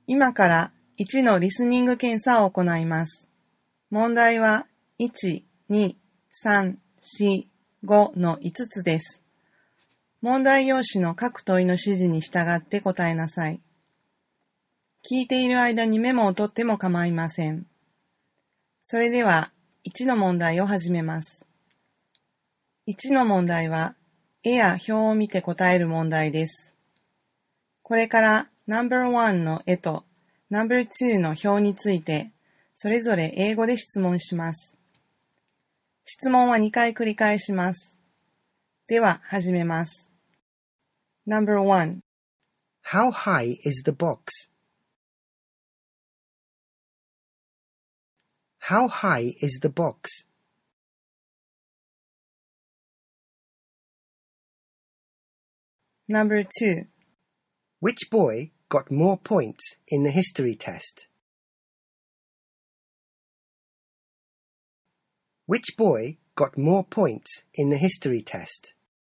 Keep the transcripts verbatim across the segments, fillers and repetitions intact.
今からいちのリスニング検査を行います。問題はいち、に、さん、よん、ごのいつつです。問題用紙の各問いの指示に従って答えなさい。聞いている間にメモを取っても構いません。それではいちの問題を始めます。いちの問題は絵や表を見て答える問題です。これからナンバーワンの絵とナンバーツーの表についてそれぞれ英語で質問します。質問はにかい繰り返します。では始めます。ナンバーワン How high is the box? How high is the box? Number two. Which boy got more points in the history test? Which boy got more points in the history test?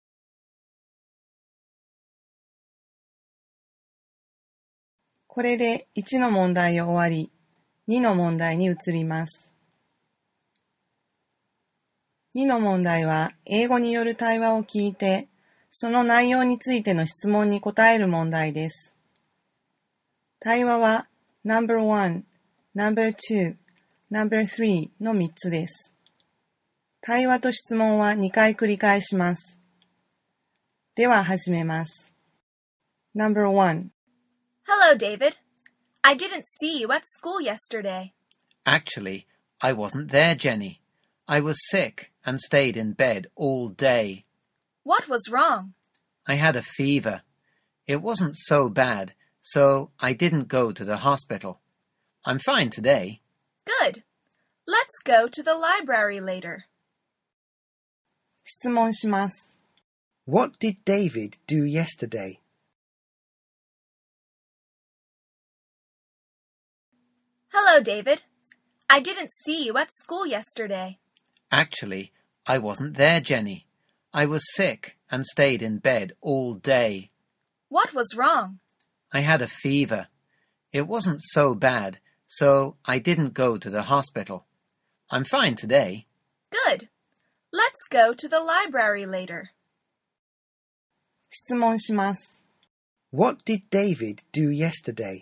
これでいちの問題を終わり、にの問題に移ります。にの問題は英語による対話を聞いて、その内容についての質問に答える問題です。対話は ナンバーワン、ナンバーツー、ナンバースリーのみっつです。対話と質問はにかい繰り返します。では始めます。ナンバーワン Hello, David. I didn't see you at school yesterday. Actually, I wasn't there, Jenny. I was sick and stayed in bed all day. What was wrong? I had a fever. It wasn't so bad, so I didn't go to the hospital. I'm fine today. Good. Let's go to the library later. 質問します。 What did David do yesterday? Hello, David. I didn't see you at school yesterday. Actually, I wasn't there, Jenny. I was sick and stayed in bed all day. What was wrong? I had a fever. It wasn't so bad, so I didn't go to the hospital. I'm fine today. Good. Let's go to the library later. 質問します。 What did David do yesterday?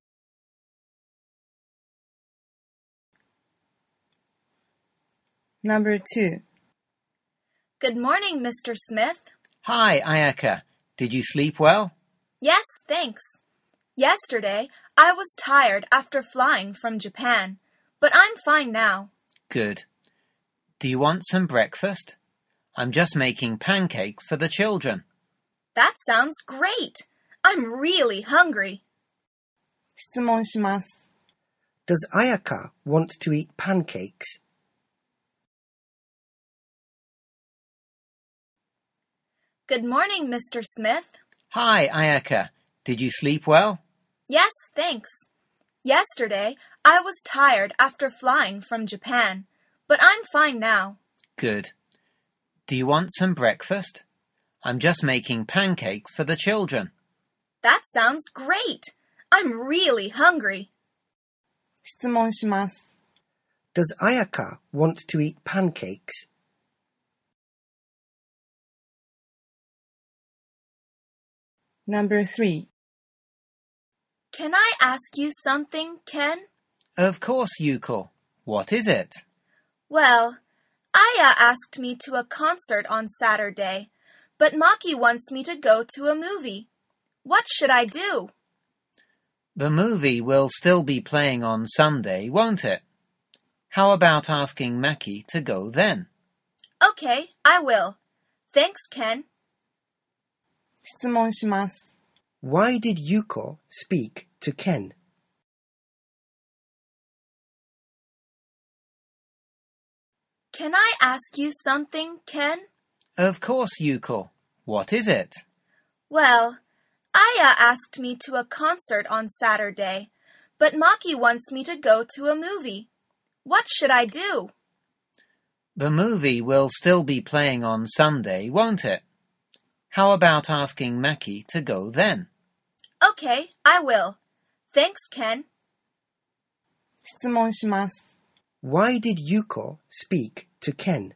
Number two. Good morning, Mister Smith. Hi, Ayaka. Did you sleep well? Yes, thanks. Yesterday, I was tired after flying from Japan, but I'm fine now. Good. Do you want some breakfast? I'm just making pancakes for the children. That sounds great. I'm really hungry. 質問します。 Does Ayaka want to eat pancakes? Good morning, Mister Smith. Hi, Ayaka. Did you sleep well? Yes, thanks. Yesterday, I was tired after flying from Japan, but I'm fine now. Good. Do you want some breakfast? I'm just making pancakes for the children. That sounds great. I'm really hungry. 質問します。 Does Ayaka want to eat pancakes? Number three. Can I ask you something, Ken? Of course, Yuko. What is it? Well, Aya asked me to a concert on Saturday, but Maki wants me to go to a movie. What should I do? The movie will still be playing on Sunday, won't it? How about asking Maki to go then? Okay, I will. Thanks, Ken. 質問します。 Why did Yuko speak to Ken? Can I ask you something, Ken? Of course, Yuko. What is it? Well, Aya asked me to a concert on Saturday, but Maki wants me to go to a movie. What should I do? The movie will still be playing on Sunday, won't it? How about asking Maki to go then? Okay, I will. Thanks, Ken. 質問します。 Why did Yuko speak to Ken?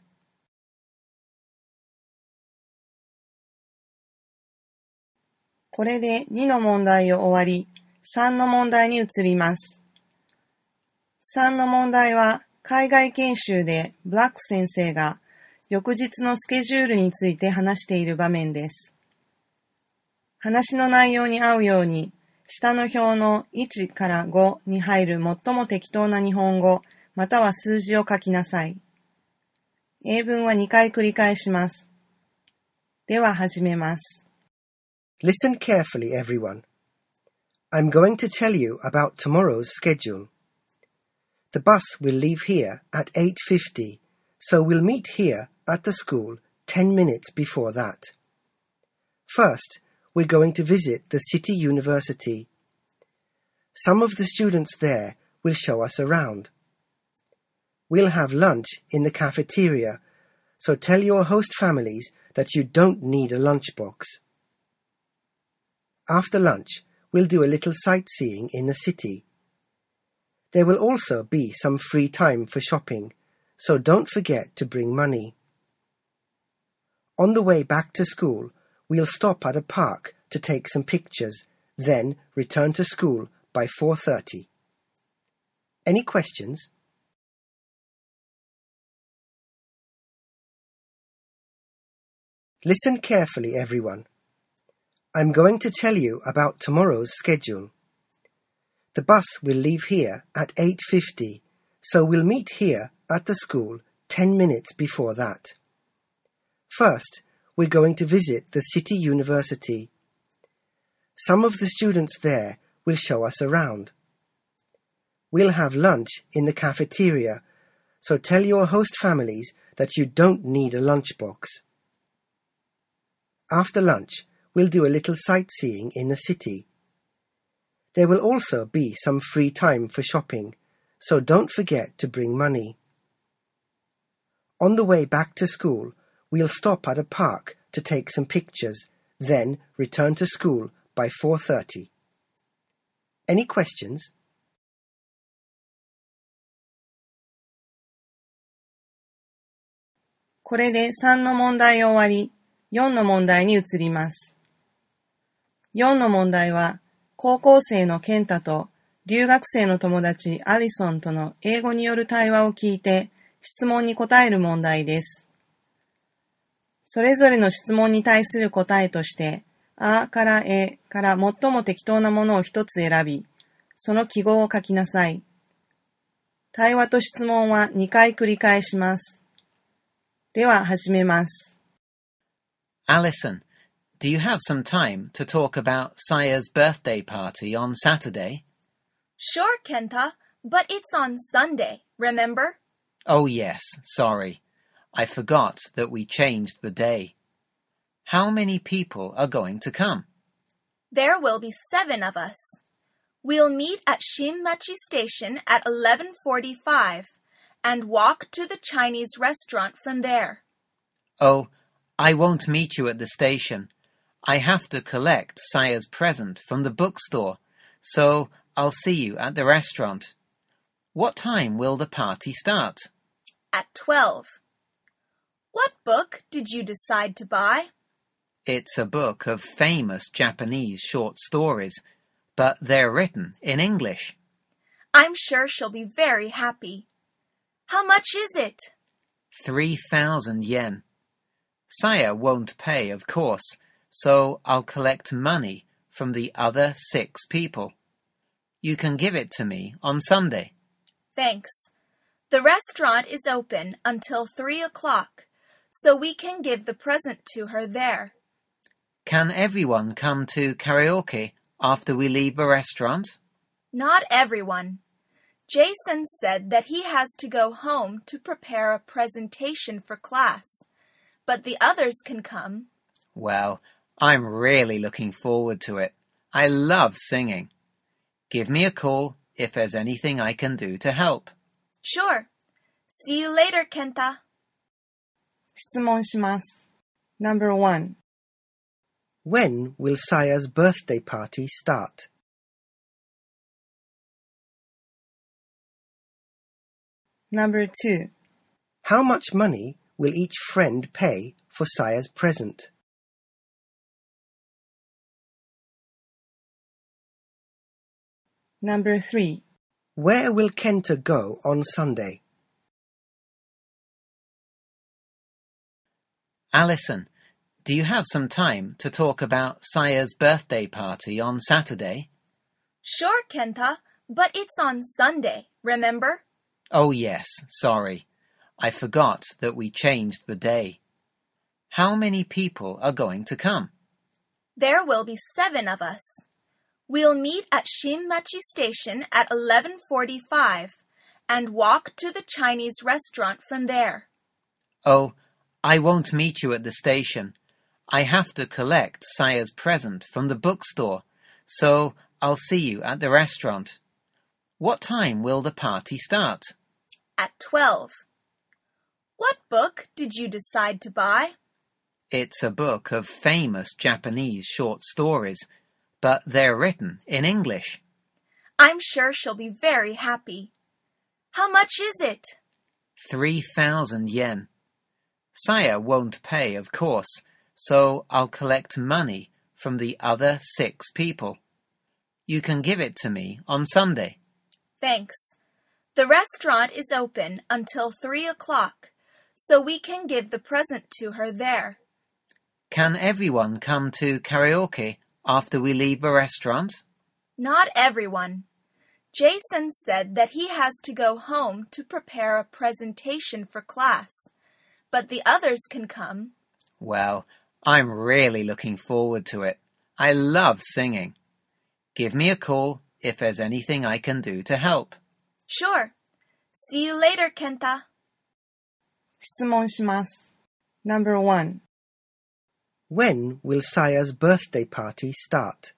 これでにの問題を終わり、さんの問題に移ります。さんの問題は、海外研修でブラック先生が翌日のスケジュールについて話している場面です。話の内容に合うように、下の表のいちからごに入る最も適当な日本語、または数字を書きなさい。英文はにかい繰り返します。では始めます。 Listen carefully, everyone. I'm going to tell you about tomorrow's schedule. The bus will leave here at eight fifty, so we'll meet here at the school ten minutes before that. First, we're going to visit the city university. Some of the students there will show us around. We'll have lunch in the cafeteria, so tell your host families that you don't need a lunchbox. After lunch, we'll do a little sightseeing in the city. There will also be some free time for shopping, so don't forget to bring money. On the way back to school, we'll stop at a park to take some pictures, then return to school by four thirty. Any questions? Listen carefully, everyone. I'm going to tell you about tomorrow's schedule. The bus will leave here at eight fifty, so we'll meet here at the school ten minutes before that. First, we're going to visit the city university. Some of the students there will show us around. We'll have lunch in the cafeteria, so tell your host families that you don't need a lunchbox. After lunch, we'll do a little sightseeing in the city. There will also be some free time for shopping, so don't forget to bring money. On the way back to school, we'll stop at a park to take some pictures, then return to school by four thirty. Any questions? 「これでさんの問題を終わり、よんの問題に移ります。よんの問題は、高校生のケンタと留学生の友達アリソンとの英語による対話を聞いて質問に答える問題です。それぞれの質問に対する答えとして、あからえから最も適当なものを一つ選び、その記号を書きなさい。対話と質問はにかい繰り返します。では始めます。 Alison, do you have some time to talk about Saya's birthday party on Saturday? Sure, Kenta, but it's on Sunday, remember? Oh yes, sorry. I forgot that we changed the day. How many people are going to come? There will be seven of us. We'll meet at Shinmachi Station at eleven forty-five and walk to the Chinese restaurant from there. Oh, I won't meet you at the station. I have to collect Saya's present from the bookstore, so I'll see you at the restaurant. What time will the party start? At twelve. What book did you decide to buy? It's a book of famous Japanese short stories, but they're written in English. I'm sure she'll be very happy. How much is it? Three thousand yen. Saya won't pay, of course, so I'll collect money from the other six people. You can give it to me on Sunday. Thanks. The restaurant is open until three o'clock, so we can give the present to her there. Can everyone come to karaoke after we leave the restaurant? Not everyone. Jason said that he has to go home to prepare a presentation for class, but the others can come. Well, I'm really looking forward to it. I love singing. Give me a call if there's anything I can do to help. Sure. See you later, Kenta. 質問します。Number one. When will Saya's birthday party start? Number two. How much money will each friend pay for Saya's present? Number three. Where will Kenta go on Sunday? Alison, do you have some time to talk about Saya's birthday party on Saturday? Sure, Kenta, but it's on Sunday, remember? Oh yes, sorry. I forgot that we changed the day. How many people are going to come? There will be seven of us. We'll meet at Shinmachi Station at eleven forty-five and walk to the Chinese restaurant from there. Oh, I won't meet you at the station. I have to collect Saya's present from the bookstore, so I'll see you at the restaurant. What time will the party start? At twelve. What book did you decide to buy? It's a book of famous Japanese short stories, but they're written in English. I'm sure she'll be very happy. How much is it? Three thousand yen. Saya won't pay, of course, so I'll collect money from the other six people. You can give it to me on Sunday. Thanks. The restaurant is open until three o'clock, so we can give the present to her there. Can everyone come to karaoke after we leave the restaurant? Not everyone. Jason said that he has to go home to prepare a presentation for class, but the others can come. Well, I'm really looking forward to it. I love singing. Give me a call if there's anything I can do to help. Sure. See you later, Kenta. 質問します。Number one. When will Saya's birthday party start?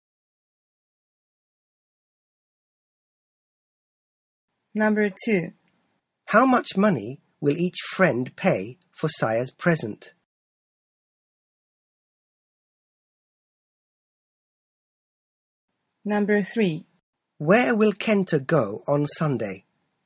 Number two. How much money will each friend pay for Saya's present? Number three. Where will Kenta go on Sunday?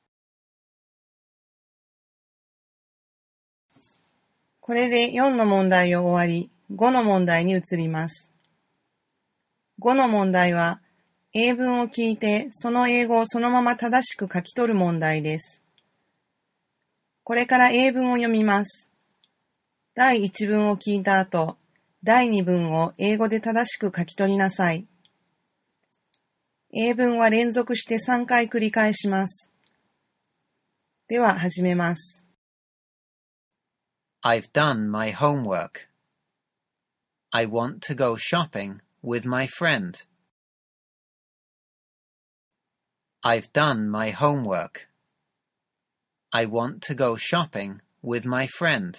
これでよんの問題を終わり、ごの問題に移ります。ごの問題は、英文を聞いてその英語をそのまま正しく書き取る問題です。これから英文を読みます。だいいち文を聞いた後、だいに文を英語で正しく書き取りなさい。英文は連続してさんかい繰り返します。では始めます。 I've done my homework. I want to go shopping with my friend. I've done my homework. I want to go shopping with my friend.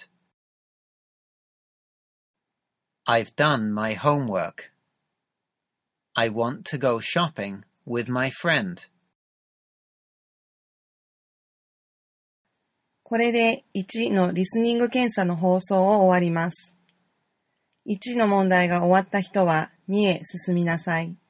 I've done my homework. I want to go shopping with my friend. これでいちのリスニング検査の放送を終わります。いちの問題が終わった人はにへ進みなさい。